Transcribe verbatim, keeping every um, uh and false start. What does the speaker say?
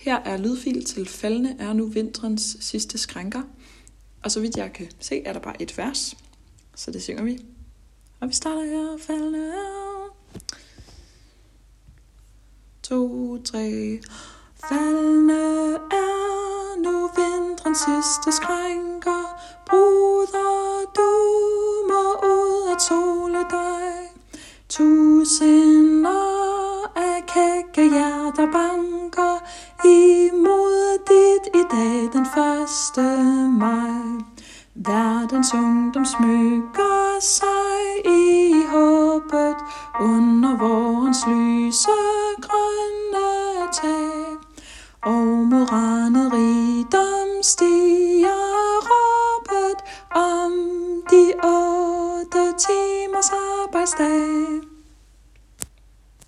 Her er lydfil til Faldende er nu vinterens sidste skrænker. Og så vidt jeg kan se, er der bare et vers. Så det synger vi. Og vi starter her. Faldende er... To, tre. Faldende er nu vinterens sidste skrænker. Bruder, du må ud og tåle dig. Tusinder af kække hjerter banker imod dit i dag den første maj. Verdens ungdom smykker sig i håbet under vårens lyse grønne tag. Og moranet rigdom stiger råbet om de otte timers arbejdsdag.